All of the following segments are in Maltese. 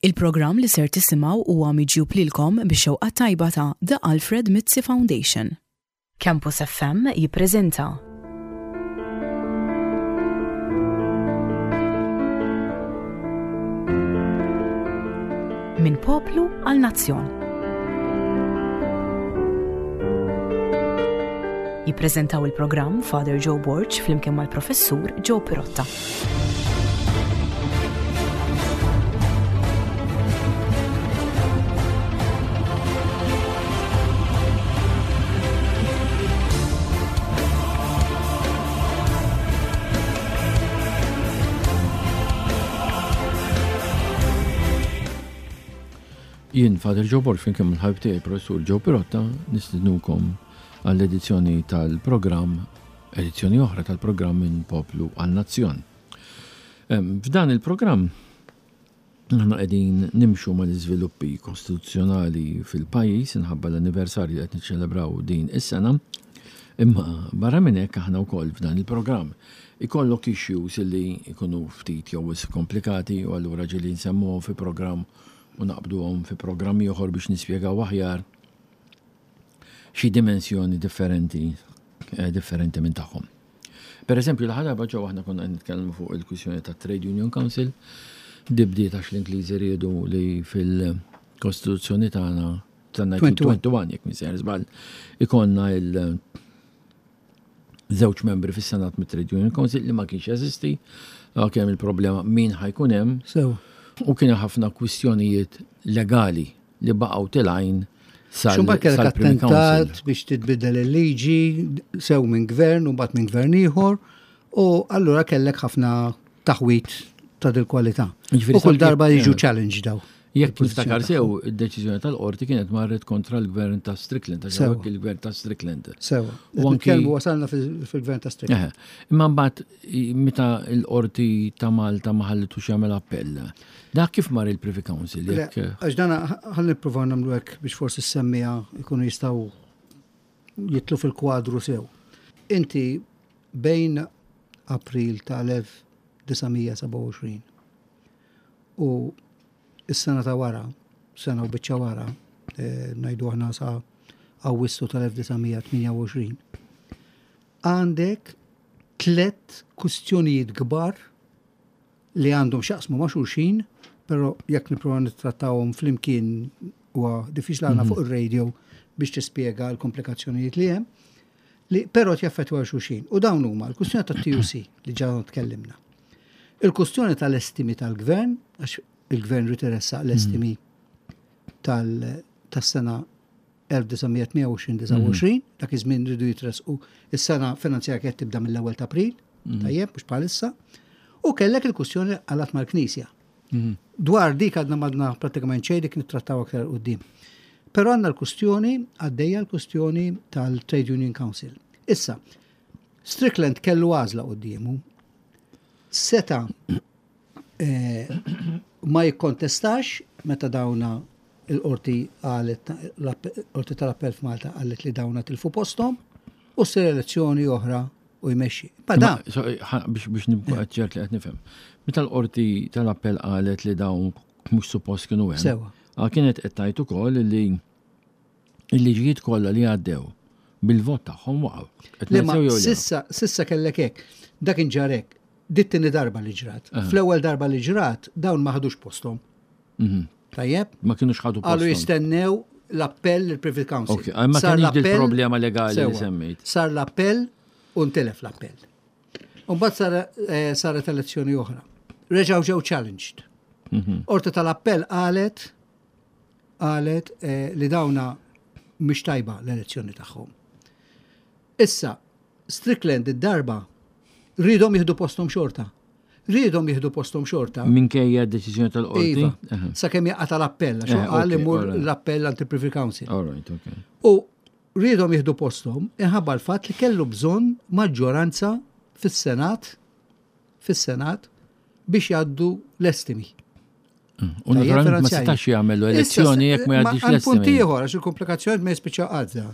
Il-programm li ser tisimgħu huwa miġjub lilkom bix-xewqa tajba ta' The Alfred Mizzi Foundation. Campus FM jippreżenta Min poplu għal nazzjon. Jippreżentaw il-programm Father Joe Borch flimkien mal-Professur Joe Pirotta. Jien Father Joe Borch finkemm il-ħabib tiegħi Professur Joe Pirotta nistidnukom għall-edizzjoni tal-programm, edizzjoni oħra tal-programm Min poplu għal nazzjon. F'dan il-programm aħna qegħdin nimxu mal-iżviluppi kostituzzjonali fil-pajjiż inħabba l-anniversarju li qed niċċelebraw din is-sena, imma barra minn hekk aħna wkoll f'dan il-programm ikollok issues li jkunu ftit jew komplikati u allura ġieli nsemmuhom fi programm u naqbduhom fi programmi oħor biex nispjegaw aħjar xi dimensjoni differenti minn tagħhom. Pereżempju l-ħadaba ġew aħna konna nitkellmu fuq il-kwistjoni ta' Trade Union Council, dibdiet għax l-Ingliżi riedu li fil-Kostituzzjoni tagħna tan-1921 jekk misser żball ikonna żewġ membri fis-Senat mit-Trade Union Council li ma kienx jeżisti, kemm il-problema min ħajkun hemm. U kienu ħafna kwistjonijiet legali li baqgħu tilgħin sal-Prim Council biex titbidel il-liġi sew minn gvern u mbagħad minn gvern ieħor u allura kellek ħafna taħwit ta' dil-kwalità. U kull darba jiġu challenge daw. Jekk niftakar sew id-deċiżjoni tal-qorti kienet marret kontra l-gvern ta' Strickland, għax il-gvern ta' Strickland. Sewa. U anke wasalna fil-gvern ta' Strickland. Imma mbagħad meta l-qorti ta' Malta ma ħallitux jagħmel appell. Dak kif mar il-Privy Council? Għax dan ħalli nippruvaw nagħmlu hekk biex forsi semmija jkunu jistgħu jitlu fil-kwadru sew. Inti bejn April ta' 1927 u is-sena ta' wara, sena u biċċa wara, ngħidu aħna sa' Awwissu tal-1928, għandek 3 kwistjonijiet kbar li għandhom xaqsmu ma' xulxin, però jekk nipprova nittrattawhom flimkien huwa diffiċli għandna fuq ir-radio biex tispjega l-komplikazzjonijiet li hemm, li però jaffettwa xulxin. U dawn huma l-kwistjoni tat-TUC li ġa tkellimna. Il-kwistjoni tal-estimi tal-gvern, għax il-gvern riteressa l-estimi tas-sena 1928, dak iż-żmien ridu jitresqu is-sena finanzjarja qed tibda mill-ewwel ta' April, tajjeb mhux bħalissa, u kellek il-kwistjoni għalat mal-Knisja. Dwar dik għadna madna pratikament xejn dik nittrattaw aktar quddiem. Però għandna l-kwistjoni għaddejja l-kwistjoni tal-Trade Union Council. Issa, Strickland kellu għażla qudiemu, seta' ma jikkontestax meta dawna l-qorti għalet l-qorti tal-appell f'Malta għalet li dawna tilfu postom u s-sir elezzjoni oħra u jmexxi. Biex nibqa' ċert li qed nifhem. Meta l-qorti tal-appell qalet li dawn mhux suppost kienu hemm. Sewa. Kienet qed tgħid ukoll li l-liġijiet kollha li għaddew bil-vot tagħhom waqgħu. Sissa kellek hekk. Dak inġar hekk. Dittini darba li ġrat. Fl-ewwel darba li ġrat, dawn ma ħadux postom. Tajjeb? Ma kienux ħadu postom. Għallu jistennew l-appell il-Privy Council. Ok, ma kienx il-problema legali li semmejt. Sar l-appell u ntelef l-appell. U mbagħad saret elezzjoni oħra. Reġgħu ġew challenged. Qorti tal-appell qalet li dawna mhix tajba l-elezzjoni tagħhom. Issa, Strickland id-darba rridhom jieħdu postom xorta. Minkejja d-deċiżjoni tal-qorti? Sakemm jaqa' tal-appell, għax qal imur l-appell għand il-Privy Council. Okay. U rridhom jieħdu postom inħabba l-fatt li kellu bżonn maġġoranza fis-Senat biex jgħaddu l-estimi. U naturalment ma setax jagħmlu elezzjoni jekk ma jgħaddix l-estimi. Punti ieħor għax il-komplikazzjoni ma jispiċċa għadha.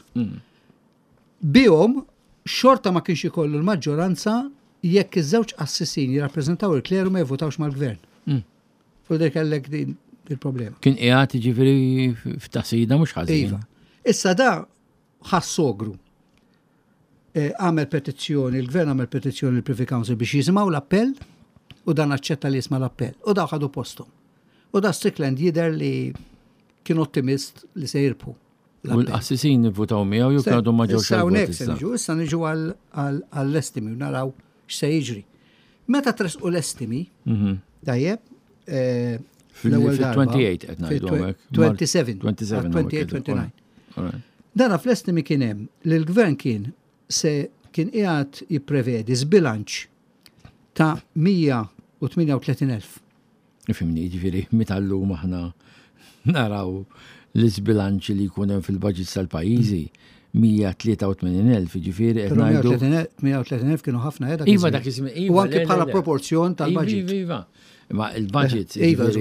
Bihom xorta ma kienx ikollu l-maġġoranza jekk iż-żewġ assessini jirrappreżentaw il-kleru ma jivvotawx mal-gvern. Fu dik kellek din il-problema. Kien qiegħed jiġifieri f'tasida mhux ħażin. Iva. Issa da ħassogru. Għamel petizzjoni, il-gvern għamel petizzjoni l-Privy Council biex jismaw l-appell u dan aċċetta li jisma l-appell. U da ħadu postom. U da Strickland jider li kien ottimist li se jirpu. U l-assisin votaw miegħu jew kienu ma ġewx għal-vot. Issa niġu għall-estimi u naraw x'se jiġri. Meta tresqu l-estimi, tajjeb, l-ewwel darba. 28 qed ngħidu hekk. 27. 28-29. Dana fl-estimi kien hemm li l-gvern kien qiegħed jipprevedi żbilanċ ta' 138,000. Fimni, ġifieri mitallum aħna naraw l-isbilanċ li jkun hemm fil-budget tal-pajjiżi 183,000, ġifieri qed ngħidu. 130,000 kienu ħafna qiegħda. Iva dak ismi. U anke bħala proporzjon tal-budget. Iva. Ma il-budget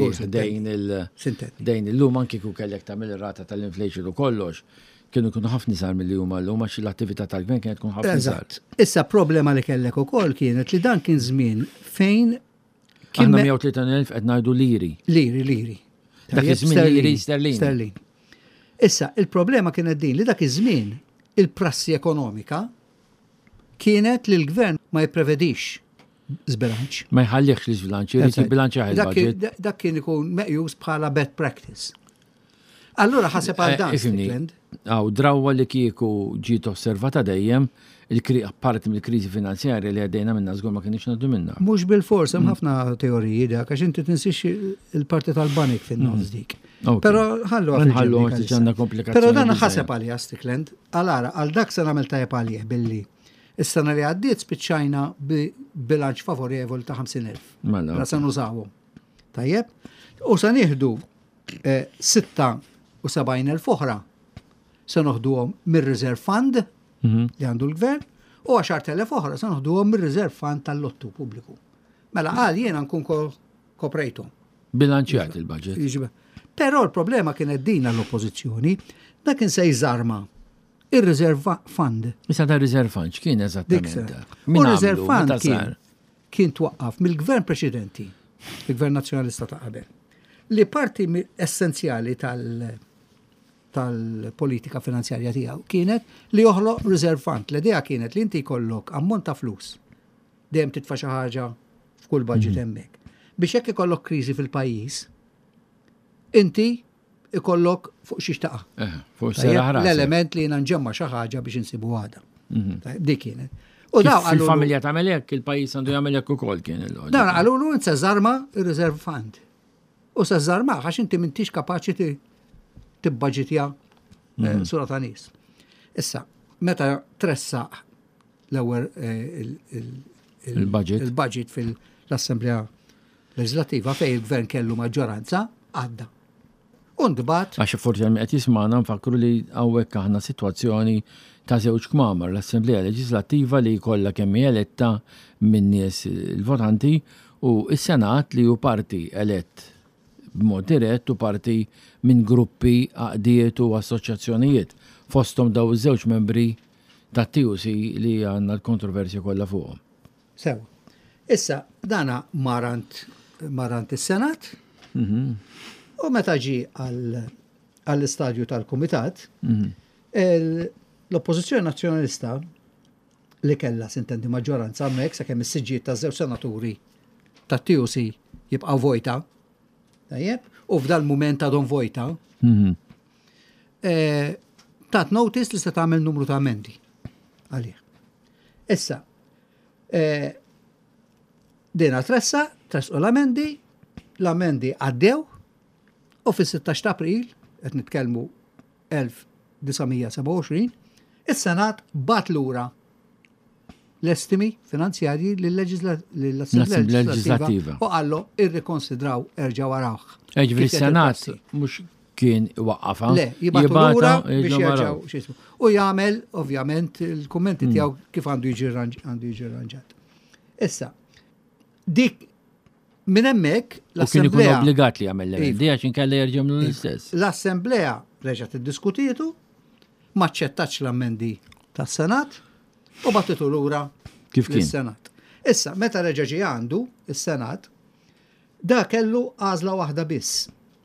dejn illum anke kieku kellek tagħmel ir-rata tal-inflation u kollox kienu ħafna isar milli huma llum għax l-attività tal-gvern kienet tkun ħafna isar. Issa problema li kellek ukoll kienet li dan kien żmien fejn aħna 130,000 qed ngħidu liri. Liri. Dak iż-żmien liri sterlin. Issa il-problema kienet din li dak iż-żmien il-prassi ekonomika kienet li l-gvern ma jipprevedix żbilanċ. Ma jħallihx l-żbilanċ, irid jibbilanċjaħ il-budget. Dak kien ikun meqjus bħala bad practice. Allura ħaseb għal dan Strickland. Drawwa li kieku ġiet osservata dejjem parti mill-kriżi finanzjarja li għaddejna minna żgur ma kienx ngħaddu minnha. Mhux bil-fors hemm ħafna teoriji dak għax inti tinsix il-parti tal-banik fin-nofs dik. Però ħallu ġanna komplikazzjoni. Però dan ħaseb għalija Strickland, għal dak se nagħmel tajjeb għalih billi is-sena li għaddiet spiċċajna bilanċ favorevoli ta' 50,000. Mela se nużawhom. Tajjeb? U se nieħdu 76,000 oħra se noħduhom mir-reserve fund li għandu l-gvern u 10,000 oħra se noħduhom mir-reserve fund tal-lottu pubbliku. Mela qal jiena nkun koprejtu. Bilanċjat il-budget. Però l-problema kienet din għall-oppożizzjoni, da kien se jżarma ir-reserve fund. Issa da reserve fund x'kien eżattament? U reserve fund kien twaqqaf mill-gvern preċedenti, il-gvern nazzjonalista ta' qabel. Li parti essenzjali tal-politika finanzjarja tiegħu kienet li joħloq reserve fund. L-idea kienet li inti jkollok ammont ta' flus. Dejjem titfa' xi ħaġa f'kull budget hemmhekk. Biex hekk ikollok kriżi fil-pajjiż, inti ikollok fuq xi xtaqa. L-element li jiena nġemma xi ħaġa biex insibu għada. Dik kienet. U daw fil-familja tagħmel hekk, il-pajjiż għandu jagħmel hekk ukoll kien il-loġika. Dan qalulu inti żarma ir-reserve fund. U se żarma għax inti m'intix kapaċi tibbaġitja sura ta' nies. Issa, meta tressaq l-ewwel il-budget fil-Assemblea Leġislattiva fejn il-Gvern kellu maġġoranza għadda. Undbat. Għax forsi qed jisma'na nfakru li hawnhekk aħna sitwazzjoni ta' żewġ kmamar l-Assemblea Leġislattiva li jkollha kemm hija eletta minn nies il-votanti u s-Senat li hu parti elett b'mod dirett u parti minn gruppi għaqdiet u assoċjazzjonijiet fosthom daw iż-żewġ membri tat-TUC li għandna l-kontroversja kollha fuqhom. Sew. Issa dana marant is-Senat u meta ġi għall-istadju tal-Kumitat l-Oppożizzjoni Nazzjonalista li kellha sintendi maġġoranza hemmhekk sakemm is-siġġiet taż-żewġ senaturi tat-TUC jibqgħu vojta. Tajjeb, u f'dal mument għadhom vojta, tat notice li se tagħmel numru ta' amendi għalih. Issa, dina tresqu l-amendi għaddew u fis-16 ta' April, qed nitkellmu 1927, is-Senat bat lura l-estimi finanzjarji l-Assemblea Leġislattiva u għallu irrikonsidraw erġa' warawh. Ġifieri s-Senat mhux kien waqqafha. Le, jibgħatu lura biex jerġgħu x'ismu. U jagħmel ovvjament il-kummenti tiegħu kif għandu jiġi arranġat. Issa, dik minn hemmhekk l-Assemblea. U kien ikun obbligat li jagħmel l-emendi għax inkella jerġgħu l-istess. L-Assemblea reġgħet iddiskutietu, ma ċċettax l-ammendi tas-Senat u battitu lura l-Senat. Issa, meta reġa' ġie għandu is-Senat, da kellu għażla waħda biss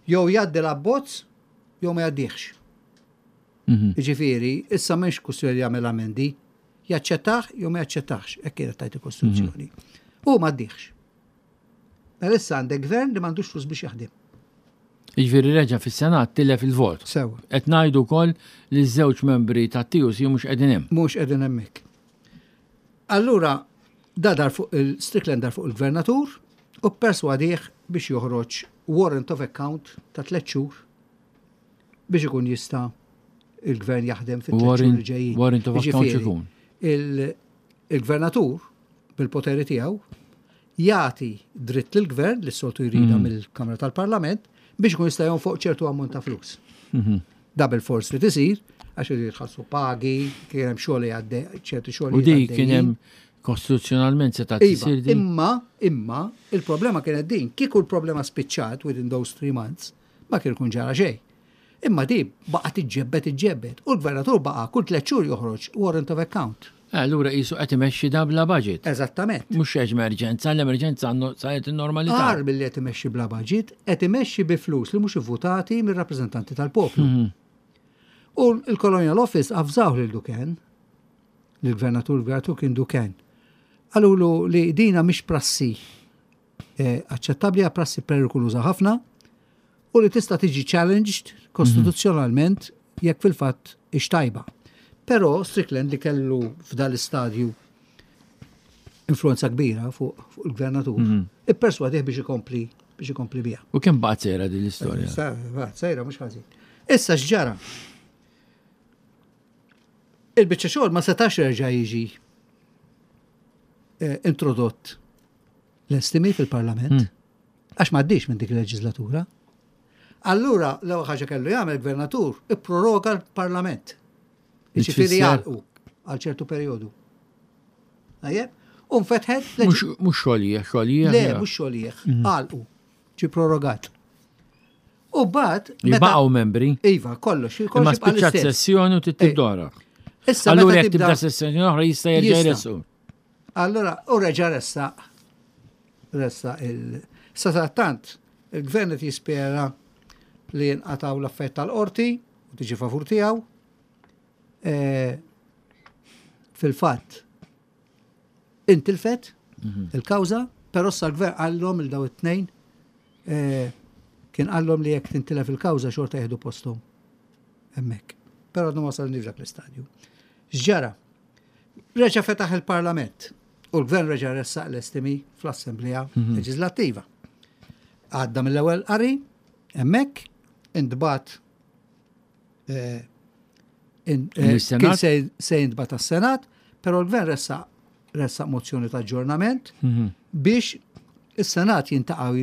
jew jgħaddi l-abbozz, jew ma jgħaddihx. Ġifieri, issa m'hemmx kwestjoni li jagħmel amendi, jaċċettaħ jew ma jaċċettaħx, hekk kienet tajt il-Kostituzzjoni. U ma ddieħx. Issa għandek gvern li m'għandux flus biex jaħdem. Jiġifieri reġa' fis-Senat tilef il-vot. Sewa. Qed ngħidu wkoll li ż-żewġ membri tat-TUC mhux qegħdin hemm. Mhux qegħdin hemmhekk. Allura dar fuq Strickland dar fuq il-gvernatur u perswadih biex joħroġ warrant of account ta' 3 xhur biex ikun jista' il-gvern jaħdem fit-3 xhur li ġejjin. Warrant of account x'ikun? Il-gvernatur bil-poteri tiegħu jagħti dritt lill-gvern li s-soltu jrida mill-Kamra tal-Parlament biex ikun jista' jonfoq ċertu ammont ta' flus. Da bil-fors li tisir, għax jitħallsu pagi, kien hemm xogħol jgħaddej, ċerti xogħol. U dik kien hemm kostituzzjonalment se ta' tisir din. Imma il-problema kienet din, kieku l-problema spiċċat within those 3 months, ma kien ikun ġara xejn. Imma di baqa' tiġġebbed u l-gvernatur baqa' kull 3 xhur joħroġ warrant of account. Allura qisu qed imexxi da bla budget. Eżattament. Mhux emerġenza, l-emerġenza saret in-normalità. Għar billi qed imexxi bla budget, qed imexxi bi flus li mhux ivvutati mir-rappreżentanti tal-poplu. U l-Colonial Office avżaw lil Duken, l-gvernatur kien Duken. Għalulu li dina mhix prassi aċċettabbli, prassi perikoluża ħafna u li tista' tiġi challenged kostituzzjonalment jekk fil-fatt ixtajba. Però Strickland li kellu f'dal istadju influenza kbira fuq il-gvernatur, ipperswadih biex ikompli biha. U kemm baqgħet sejra din l-istorja? Sejra mhux ħażin. Issa x'ġara? Il-biċċa xogħol ma setax jerġa' jiġi introdott l-estimi fil-Parlament għax m'għaddix minn dik il-leġislatura. Allura l-ewwel ħaġa kellu jagħmel il-gvernatur ipproroga l-Parlament. Jiġifieri jgħalqu għal ċertu perjodu. Tajjeb? U nfetħet mhux xogħlija. Le, mhux xogħlija. Għalqu. Ġi prorogat. U mbagħad jibqgħu membri. Iva, kollox. Imma spiċċat sessjoni u titib dora. Allura jekk tibda sessjoni oħra jista' jerġa' jressu. Allura u reġa' ressa il-satattant il-gvern qed jispjera li nqataw l-affett tal-qorti u tiġi favur tiegħu. Fil-fatt intilfet il-kawża, però sa l-gvern qallhom il-daw it-tnejn kien qallhom li jekk tintilef il-kawża xorta jieħdu posthom hemmhekk. Però għadhom wasalni f'dak l-istadju. X'ġara? Reġa' fetaħ il-Parlament u l-gvern reġa' ressaq l-estimi fl-Assembleja Leġislattiva. Għadda mill-ewwel qari hemmhekk intbagħat kien se jintbagħat tas-Senat, però l-gvern ressaq mozzjoni ta' aġġornament biex is-Senat jintaqgħu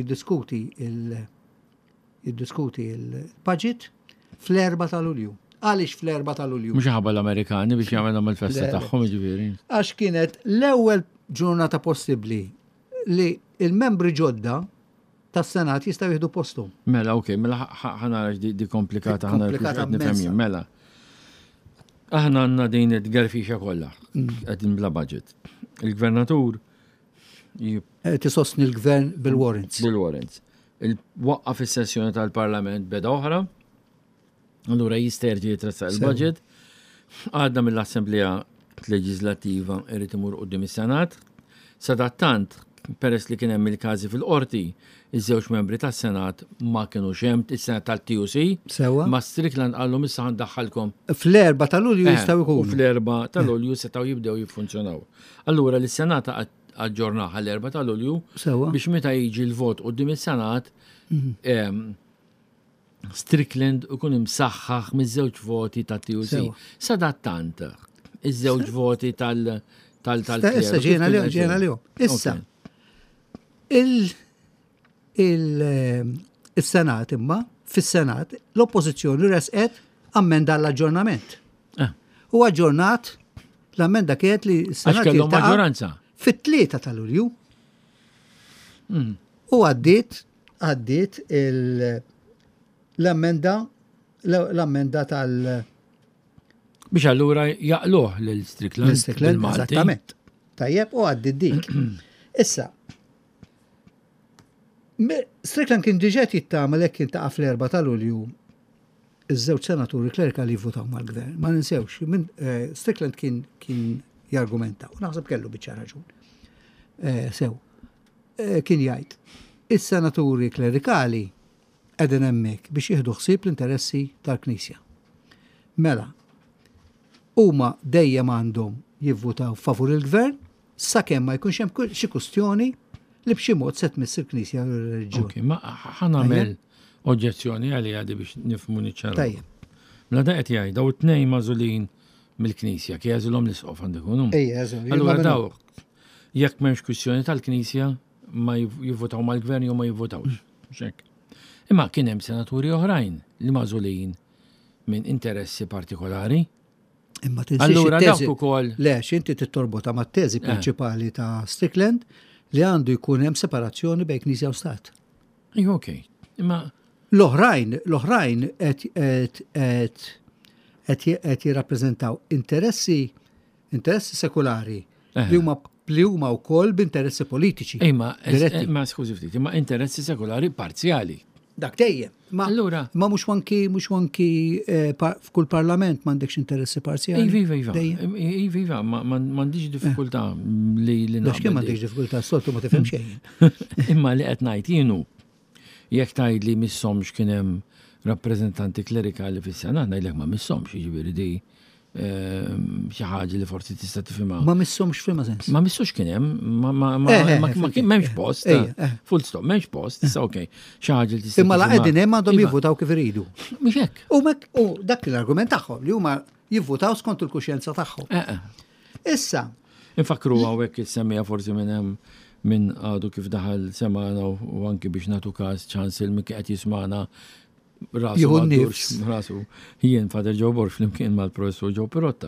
jiddiskuti il-budget fl-4 ta' Lulju. Għaliex fl-4 ta' Lulju? Mhux ħabba l-Amerikani biex jagħmelhom il-festa tagħhom ġifieri. Għax kienet l-ewwel ġurnata possibbli li il-membri ġodda tas-Senat jistgħu jieħdu posthom. Mela, okej, mela ħanara di komplikata nifhem mela. Aħna għandna din id-garfixa kollha qegħdin bla budget. Il-gvernatur tisostni l-gvern bil-warrants. Bil-warrants. Il-waqqaf is-sessjoni tal-Parlament beda oħra, allura jisterġi jitressaq il-budget, għadda mill-Assembleja Leġislattiva irid imur quddiem is-Senat, sadattant peress li kien hemm il-każi fil-qorti, iż-żewġ membri tas-Senat ma kienux hemm is-Senat tal-TUC, ma Strickland qallhom issa ħandaħħalkom. Fl-4 ta' Lulju jistgħu jkunu. Fl-4 ta' Lulju setgħu jibdew jiffunzjonaw. Allura l-Senat aġġornaha l-4 ta' Lulju biex meta jiġi l-vot quddiem is-Senat Strickland ikun imsaħħaħ miż-żewġ voti tat-TUC. Sadattant iż-żewġ voti Issa ġiena lihom. Issa il-Senat imma, fis-Senat, l-Oppożizzjoni resqet ammenda l-aġġornament. U aġġornat l-ammenda kienet li s-Senat maġġoranza fit-3 ta' Lulju. U għaddiet l-ammenda tal- biex allura jaqluh l-Strickland bil-Malti. Esattament. Tajjeb u għaddit dik. Issa, Strickland kien diġet jittama kien ta' fl-4 ta' Lulju iż-żewġ senaturi klerikali jivvotaw mal-gvern. Ma ninsewx, Strickland kien jargumenta, u naħseb kellu biċċa raġun. Kien jgħid, is-senaturi klerikali qegħdin hemmhekk biex jieħdu ħsieb l-interessi tal-Knisja. Mela, huma dejjem għandhom jivvotaw favur il-gvern sakemm ma jkunx hemm xi kwistjoni li b'xi mod se tmiss il-Knisja u r-reliġjon. Ok, ma ħanamel oġġezzjoni għali għadi biex nifhmu niċċaraw. Tajjeb. Mela da qed jgħid daw it-tnejn magħżulin mill-Knisja, kien jażilhom l-isqof għandek ikunu. Allura daw jekk m'hemmx kwistjoni tal-Knisja ma jivvotaw mal-gvern jew ma jivvotawx. X'hekk. Imma kien hemm senaturi oħrajn li magħżulin minn interessi partikolari. Imma tinsiex Allura dawk ukoll. Lex inti tittorbota mat-teżi prinċipali ta' Strickland li għandu jkun hemm separazzjoni bejn Knisja u Stat. Ok. Imma L-oħrajn qed jirrappreżentaw interessi sekulari li huma wkoll b'interessi politiċi. Imma skużi ftit, imma interessi sekulari parzjali. Dak dejjem. Allura ma mhux anki f'kull parlament m'għandekx interessi parzjali. Iva, m'għandix diffikultà li Għax kemm m'għandekx diffikultà soltu ma tifhem xejn. Imma li qed ngħid jienu jekk tgħid li missomx kien hemm rappreżentanti klerikali fis-Senat, ngħidlek ma missomx, jiġifieri di xi ħaġa li forsi tista' tifhimha. Ma missomx f'ima sens. Ma missux kien hemm, ma kien m'hemmx post. Full stop, m'hemmx post, issa okej. Xi ħaġa li tista' Imma la qegħdin hemm għandhom jivvutaw kif iridu. Mhux hekk. U dak l-argument tagħhom li huma jivvutaw skont il-kuxjenza tagħhom. Issa. Infakru hawnhekk issemmija forsi minn hemm min għadu kif daħal semana u anki biex nagħtu każ ċans il qed jismana rasu jien Fader Joe Borg flimkien mal-professur Joe Pirotta.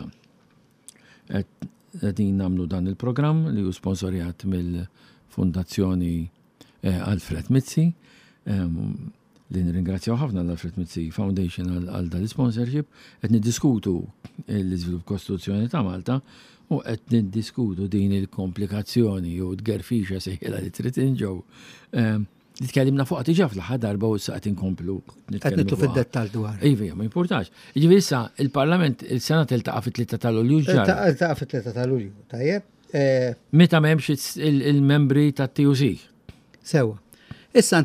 Qegħdin nagħmlu dan il-programm li hu sponsorjat mill-Fundazzjoni Alfred Mizzi. Li nirringrazzjaw ħafna l-Alfred Mizzi Foundation għal dal-sponsorship. Qed niddiskutu l-iżvilupp kostituzzjoni ta' Malta u qed niddiskutu din il-komplikazzjoni u d-gerfixa sejħela li trid inġew. Li tkellimna fuq tiġa fl-ħad darba u s-saqt inkomplu. Qed nittu fid-dettall dwar. Iva, ma importax. Jiġifieri issa il-Parlament il-Senat iltaqa' fit-3 ta' Lulju ġara. Iltaqa' fit-3 ta' Lulju, tajjeb. Meta m'hemmx il-membri tat-TUC. Sewa. Issa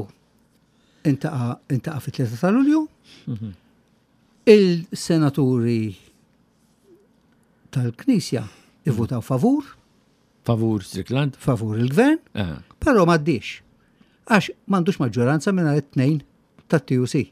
intaqa' fit-3 ta' Lulju. Il-senaturi tal-Knisja ivvutaw favur. Favur Strickland. Favur il-gvern. Però m'għaddix. Għax m'għandux maġġoranza minn it-tnejn tat-TUC.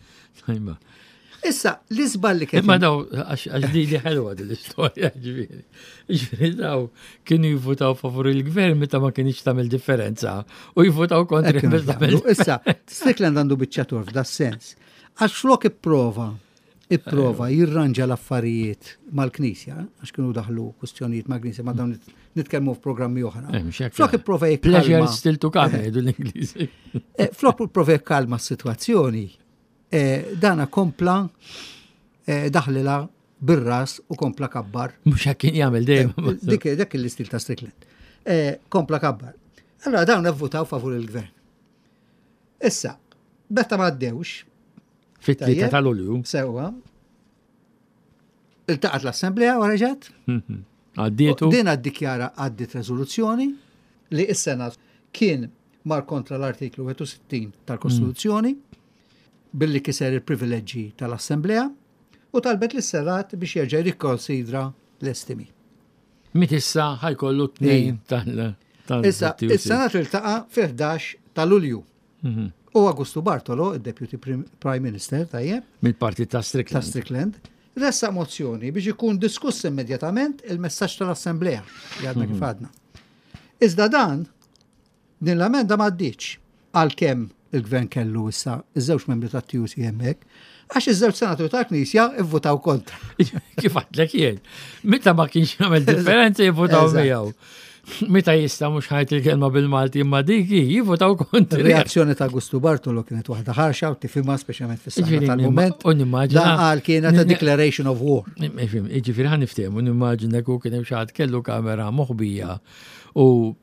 Issa, l-iżbal li kien. Imma daw, għax di ħelwa l-istorja ġifieri. Ġifieri daw kienu jivvutaw favur il-gvern meta ma kienx tagħmel differenza u jivvutaw kontra il-gvern. Issa, Strickland għandu biċċatur f'da sens. Għax flok ipprova jirranġa l-affarijiet mal-Knisja, għax kienu daħlu kwestjonijiet mal-Knisja, ma dawn nitkellmu f'programmi oħra. Flok ipprova jikkalma. Pleasure still to come, jgħidu l-Ingliżi. Flok ipprova jikkalma s-sitwazzjoni. Dana kompla daħlila bir-ras u kompla kabbar. Mhux hekk kien jagħmel dejjem. Dik l-istil ta' Strickland. Kompla kabbar. Allora dawn votaw favur il-gvern. Issa, betta ma għaddewx. Fit-3 ta' Lulju. Sewwa. Iltaqat l-Assemblea u reġgħet. Għaddietu. Din għaddikjara għaddit rezoluzzjoni li s-Senat kien mar kontra l-artiklu 61 tal-Kostituzzjoni billi kiser il-privileġġi tal-Assemblea u talbet l-Senat biex jerġa' jikkonsidra l-estimi. Mit issa ħajkollu t-tnejn tal- Issa, il-Senat iltaqa' fi-11 ta' Lulju. U Augusto Bartolo, il-Deputy Prime Minister, tajjeb. Mill-partit ta' Strickland. Ressa mozzjoni biex ikun diskuss immedjatament il-messaġġ tal-Assemblea li għadna kif għadna. Iżda dan, din l-amenda ma ddiċ għalkemm il-gvern kellu issa iż-żewġ membri tat-TUC hemmhekk, għax iż-żewġ senaturi tal-Knisja ivvotaw kontra. Kif għadlek jien. Meta ma kienx jagħmel differenza jivvotaw miegħu. Meta jista' mhux ħajt il-kelma bil-Malti imma diki jivvotaw kontra. Reazzjoni ta' Augusto Bartolo kienet waħda ħarxa u tifhimha speċjalment fis-saħħa tal-mument. U nimmaġina. Dan qal kienet declaration of war. Jiġifieri ħan niftehmu nimmaġina kien hemm xi ħadd kellu kamera moħbija u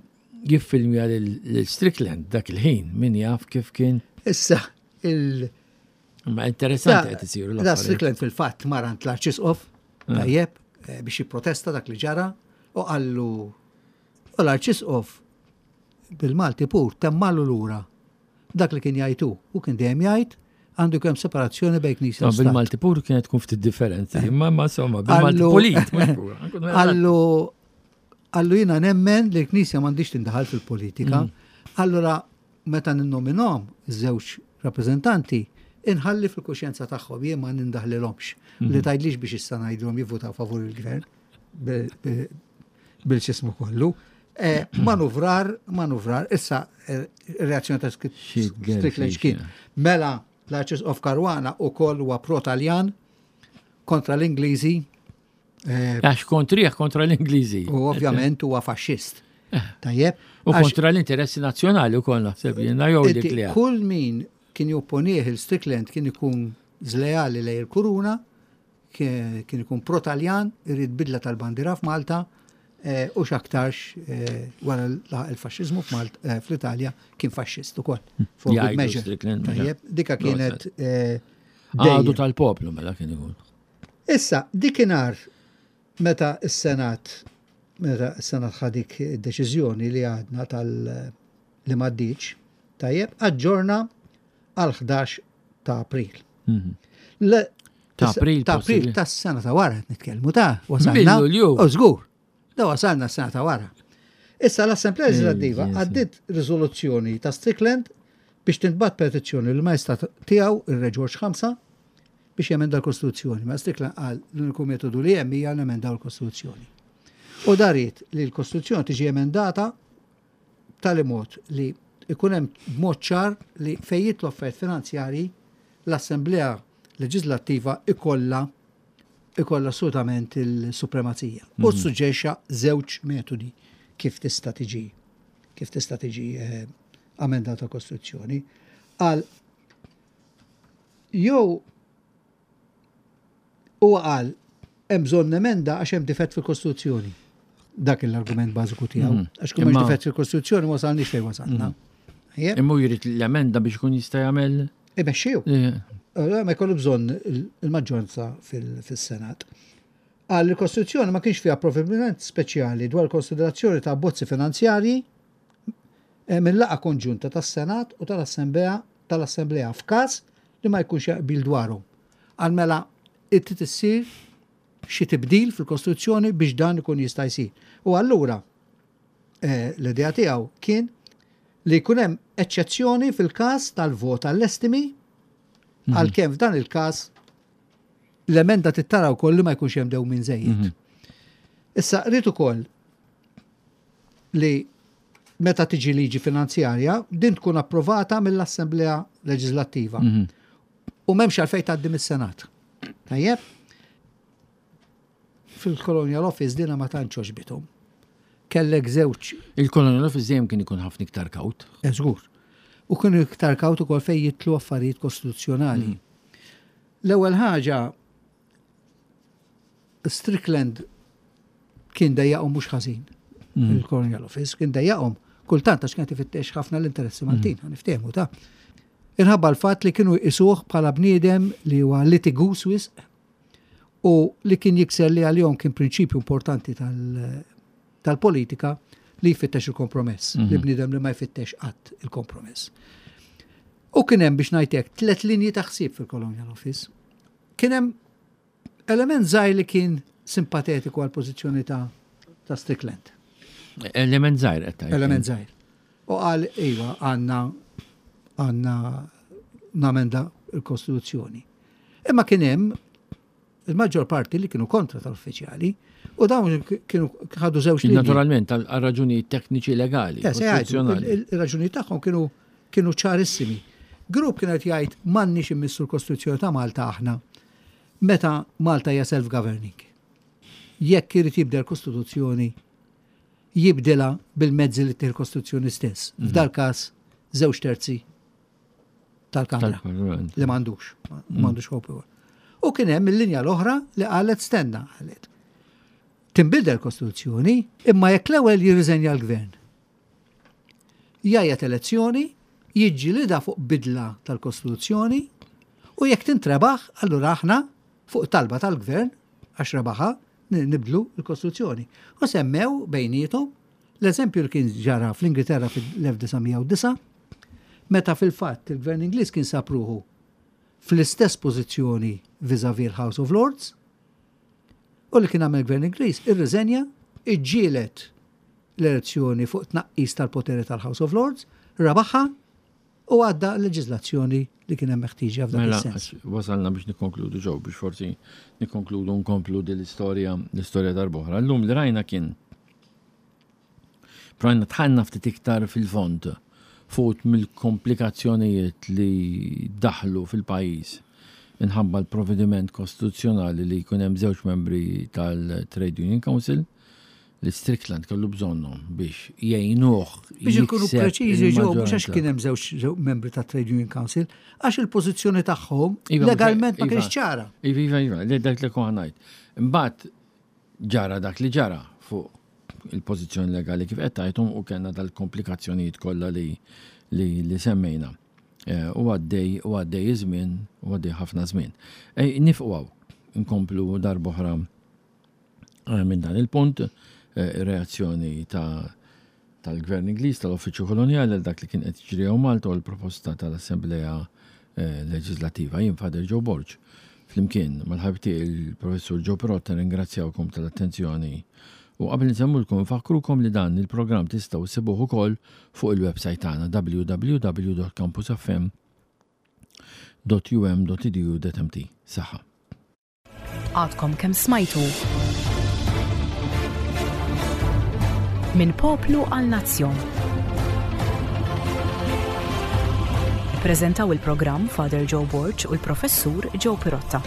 jiffilmja l-Strickland dak il-ħin, min jaf kif kien. Issa, Ma interessanti qed isiru Da Strickland fil-fatt marant l-Arċisqof, tajjeb, biex jipprotesta dak li ġara, u għallu l-Arċisqof bil-Malti pur temmallu lura dak li kien jgħidu u kien dejjem jgħid għandu kemm separazzjoni bejn Knisja u Stat. Bil-Malti pur kienet tkun ftit differenzi, imma insomma bil-Malti polit mhux pur. Għallu jiena nemmen li l-Knisja m'għandix tindaħal fil-politika. Allura meta ninnominhom iż-żewġ rappreżentanti inħalli fil-kuxjenza tagħhom jien ma nindaħlilhomx. Li tgħidlix biex issa ngħidulhom jivvutaw favur il-gvern bil-ċismu kollu. Manuvrar, issa reazzjoni ta' Strickland kien. Mela l-Arċisqof Karwana ukoll huwa pro-Taljan kontra l-Ingliżi. Għax kontra l-Ingliżi. U ovvjament huwa faxxist. Tajjeb. U kontra l-interessi nazzjonali wkoll naħseb jiena jew dik li. Kull min kien jopponieħ il-Strickland kien ikun żlejali lejn il-Kuruna, kien ikun pro-Taljan, irid bidla tal-bandira f'Malta, u x'aktarx wara l-faxxiżmu fl-Italja kien faxxist ukoll. Dika kienet għadu tal-poplu mela kien ikun. Issa, dikinhar meta s-Senat ħadik id-deċiżjoni li għadna li m'għaddiċ, tajjeb, aġġorna għal 11 ta' April. Ta' April tas-sena ta' wara nitkellmu wasalna. U żgur. Da wasalna s-sena ta' wara. Issa l-Assemblea Leġislattiva għaddit riżoluzzjoni ta' Strickland biex tintbat petizzjoni l-Majstat tiegħu ir-Re George V biex jemenda l-Kostituzzjoni. Ma Strickland qal l-uniku metodu li hemm hija nemendaw l-Kostituzzjoni. U darit li l-Kostituzzjoni tiġi emendata tal-imod li ikun hemm b'mod ċar li fejn jitlu affarijiet finanzjarji l-Assemblea Leġislattiva ikolla assolutament il-supremazija. U suġġexa żewġ metodi kif tista' tiġi amendata Kostituzzjoni. Għal jew huwa qal hemm bżonn emenda għax hemm difett fil-Kostituzzjoni. Dak l-argument bażiku tiegħu. Għax kun hemm difett fil-Kostituzzjoni wasalniex fejn wasalna. Imma jrid l-emenda biex ikun jista' jagħmel. Imexxiju. Ma jkollu bżonn il-maġġoranza fil-Senat. Għal il-Kostituzzjoni ma kienx fiha provvediment speċjali dwar konsiderazzjoni ta' bozzi finanzjarji minn laqa konġunta tas-Senat u tal-Assemblea f'każ li ma jkunx jaqbil dwarhom. Għal mela tissir xi tibdil fil-Kostituzzjoni biex dan ikun jista' jsir. U allura l-idea tiegħu kien li jkun hemm eċċezzjoni fil-każ tal-vot għall-estimi għalkemm f'dan il-każ l-emenda tittara wkoll li ma jkunx hemm dew minn żejjed. Issa rrid ukoll li meta tiġi liġi finanzjarja din tkun approvata mill-Assemblea Leġislattiva. U m'hemmx għalfejn tgħaddi mis-Senat. Tajjeb? Fil-Colonial Office dina ma tantx oġbithom. Kellek żewġ. Il-Colonial Office dejjem kien ikun ħafna iktar kawt. Żgur. U kienu iktar kawt ukoll fejn jitlu affarijiet kostituzzjonali. L-ewwel ħaġa Strickland kien dejjaqhom mhux ħażin. Il-Colonial Office kien dejjaqhom kultant għax kien tifittex ħafna l-interessi Maltin, niftehmu ta'. Inħabba l-fatt li kienu jisuh bħala bniedem li huwa litigus wisq u li kien jikser li għalihom kien prinċipju importanti tal-politika li jfittex il-kompromess, li bniedem li ma jfittex qatt il-kompromess. U kien hemm biex ngħidlek 3 linji ta' ħsieb fil-Colonial Office. Kien hemm element żgħir li kien simpatetiku għal pożizzjoni ta' Strickland. Element żgħir qed tgħid. Element żgħir. U qal iva għandna namenda l-Kostituzzjoni. Imma kien hemm il-maġġor parti li kienu kontra tal-uffiċjali u dawn kienu ħadu żewġ linji. Naturalment għal raġuni tekniċi legali. Il-raġuni tagħhom kienu ċarissimi. Grupp kienet jgħid m'għandniex immissu l-Kostituzzjoni ta' Malta aħna meta Malta hija self-governing. Jekk irid jibda l-Kostituzzjoni jibdilha bil-mezzi li tieħ il-Kostituzzjoni stess. F'dal każ 2/3 tal-Kamra li m'għandux hope. U kien hemm il-linja l-oħra li qalet stenna qalet. Tinbidel l-Kostituzzjoni imma jekk l-ewwel jirriżenja l-Gvern. jajjat elezzjoni, jiġġielida fuq bidla tal-Kostituzzjoni u jekk tintrebaħ, allura aħna fuq talba tal-Gvern għax rebaħa nibdlu l-Kostituzzjoni. U semmew bejnietom l-eżempju li kien ġara fl-Ingilterra fil-1909, meta fil-fatt il-Gvern Ingliż kien sapruħu fl-istess pożizzjoni vis-à-vis l-House of Lords, u li kien għamel Gvern Ingliż irriżenja, iġġielet l-elezzjoni fuq tnaqqis tal-poteri tal-House of Lords, rabaħħa u għadda l-leġiżlazzjoni li kien hemm meħtieġa f'dak is-sens. Wasalna biex nikkonkludu ġew biex forsi nikkonkludu nkonkludi l-istorja darb'oħra. Llum li rajna kien prajna tħanna ftit iktar fil-fond fuq mill-komplikazzjonijiet li daħlu fil-pajjiż inħabba l-provvediment kostituzzjonali li jkun hemm żewġ membri tal-Trade Union Council li Strickland kellu bżonnhom biex jgħinuh biex ikunu preċiżi ġew mhux għax kien hemm żewġ membri tat-Trade Union Council, għax il-pożizzjoni tagħhom legalment ma kienx ċara. Iva, dak li kon ngħid. Imbagħad ġara dak li ġara fuq il-pożizzjoni legali kif qed tgħidhom u kellna dal-komplikazzjonijiet kollha li semmejna. U għaddej żmien, u għaddej ħafna żmien. Nifqgħu nkomplu darb'oħra minn dan il-punt reazzjoni tal-Gvern Ingliż tal-Uffiċċju Kolonjali għal dak li kien qed jiġri Malta u l-proposta tal-Assembleja Leġislattiva. Jien Father Joe Borg flimkien mal-ħabti il-Professur Joe Pirotta ringrazzjawkom tal-attenzjoni u qabel nżemmulkom nfakkrukom li dan il-programm tistgħu issibuh ukoll fuq il-website tagħna www.campusfm.um.edu.mt. Saħħa. Għadkom kemm smajtu Min poplu għal nazzjon. Prezentaw il-programm Father Joe Borg u l-Professur Joe Pirotta.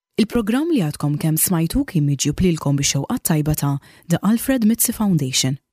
Il-programm li għadkom kemm smajtu kien miġjub lilkom bix-xewqat tajba ta' The Alfred Mitzi Foundation.